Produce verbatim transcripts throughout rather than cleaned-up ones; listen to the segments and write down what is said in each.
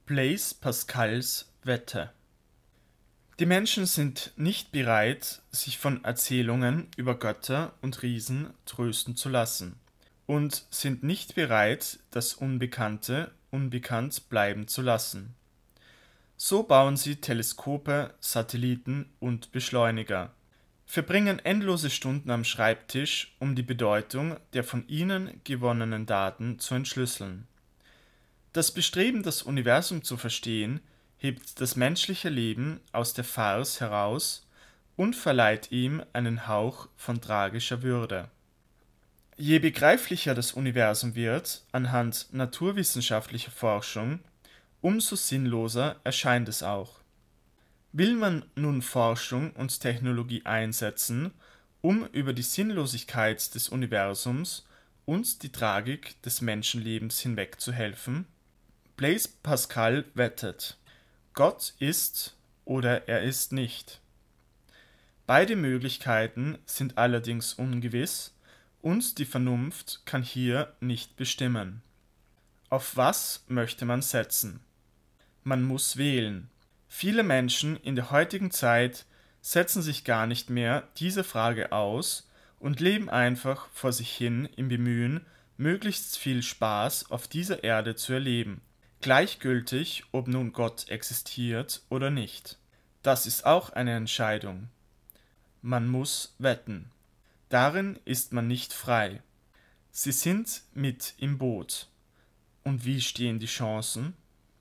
Blaise Pascals Wette. Die Menschen sind nicht bereit, sich von Erzählungen über Götter und Riesen trösten zu lassen und sind nicht bereit, das Unbekannte unbekannt bleiben zu lassen. So bauen sie Teleskope, Satelliten und Beschleuniger, verbringen endlose Stunden am Schreibtisch, um die Bedeutung der von ihnen gewonnenen Daten zu entschlüsseln. Das Bestreben, das Universum zu verstehen, hebt das menschliche Leben aus der Farce heraus und verleiht ihm einen Hauch von tragischer Würde. Je begreiflicher das Universum wird anhand naturwissenschaftlicher Forschung, umso sinnloser erscheint es auch. Will man nun Forschung und Technologie einsetzen, um über die Sinnlosigkeit des Universums und die Tragik des Menschenlebens hinwegzuhelfen? Blaise Pascal wettet: Gott ist oder er ist nicht. Beide Möglichkeiten sind allerdings ungewiss und die Vernunft kann hier nicht bestimmen. Auf was möchte man setzen? Man muss wählen. Viele Menschen in der heutigen Zeit setzen sich gar nicht mehr diese Frage aus und leben einfach vor sich hin im Bemühen, möglichst viel Spaß auf dieser Erde zu erleben. Gleichgültig, ob nun Gott existiert oder nicht. Das ist auch eine Entscheidung. Man muss wetten. Darin ist man nicht frei. Sie sind mit im Boot. Und wie stehen die Chancen?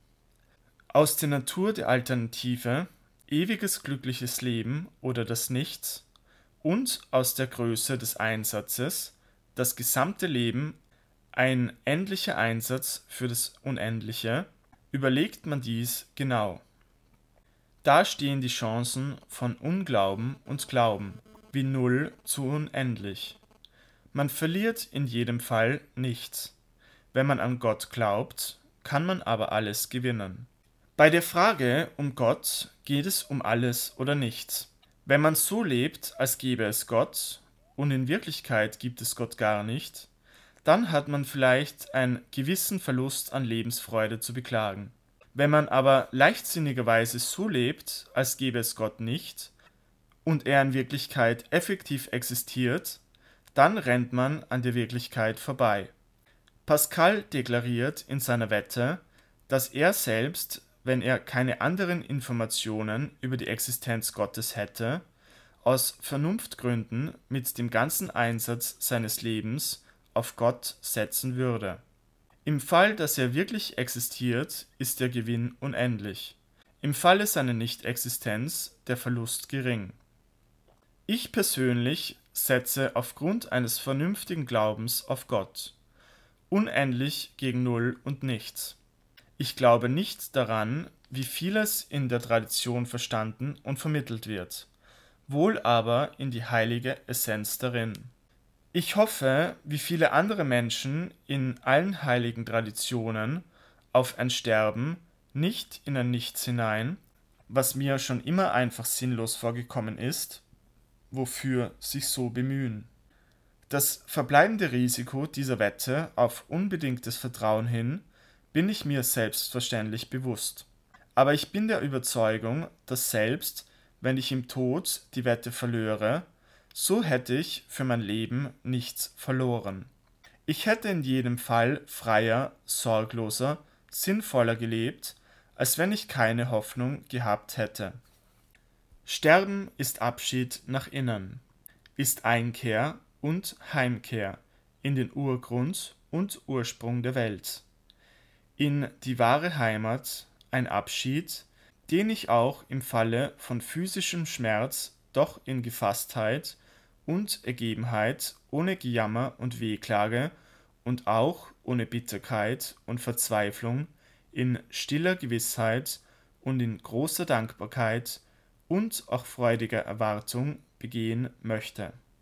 Aus der Natur der Alternative, ewiges glückliches Leben oder das Nichts, und aus der Größe des Einsatzes, das gesamte Leben, ein endlicher Einsatz für das Unendliche, überlegt man dies genau. Da stehen die Chancen von Unglauben und Glauben, wie Null zu unendlich. Man verliert in jedem Fall nichts. Wenn man an Gott glaubt, kann man aber alles gewinnen. Bei der Frage um Gott geht es um alles oder nichts. Wenn man so lebt, als gäbe es Gott, und in Wirklichkeit gibt es Gott gar nicht, dann hat man vielleicht einen gewissen Verlust an Lebensfreude zu beklagen. Wenn man aber leichtsinnigerweise so lebt, als gäbe es Gott nicht, und er in Wirklichkeit effektiv existiert, dann rennt man an der Wirklichkeit vorbei. Pascal deklariert in seiner Wette, dass er selbst, wenn er keine anderen Informationen über die Existenz Gottes hätte, aus Vernunftgründen mit dem ganzen Einsatz seines Lebens auf Gott setzen würde. Im Fall, dass er wirklich existiert, ist der Gewinn unendlich. Im Falle seiner Nichtexistenz der Verlust gering. Ich persönlich setze aufgrund eines vernünftigen Glaubens auf Gott. Unendlich gegen Null und Nichts. Ich glaube nicht daran, wie vieles in der Tradition verstanden und vermittelt wird, wohl aber in die heilige Essenz darin. Ich hoffe, wie viele andere Menschen in allen heiligen Traditionen, auf ein Sterben, nicht in ein Nichts hinein, was mir schon immer einfach sinnlos vorgekommen ist, wofür sich so bemühen. Das verbleibende Risiko dieser Wette auf unbedingtes Vertrauen hin bin ich mir selbstverständlich bewusst. Aber ich bin der Überzeugung, dass selbst, wenn ich im Tod die Wette verlöre, so hätte ich für mein Leben nichts verloren. Ich hätte in jedem Fall freier, sorgloser, sinnvoller gelebt, als wenn ich keine Hoffnung gehabt hätte. Sterben ist Abschied nach innen, ist Einkehr und Heimkehr in den Urgrund und Ursprung der Welt. In die wahre Heimat ein Abschied, den ich auch im Falle von physischem Schmerz doch in Gefasstheit und Ergebenheit ohne Gejammer und Wehklage und auch ohne Bitterkeit und Verzweiflung in stiller Gewissheit und in großer Dankbarkeit und auch freudiger Erwartung begehen möchte.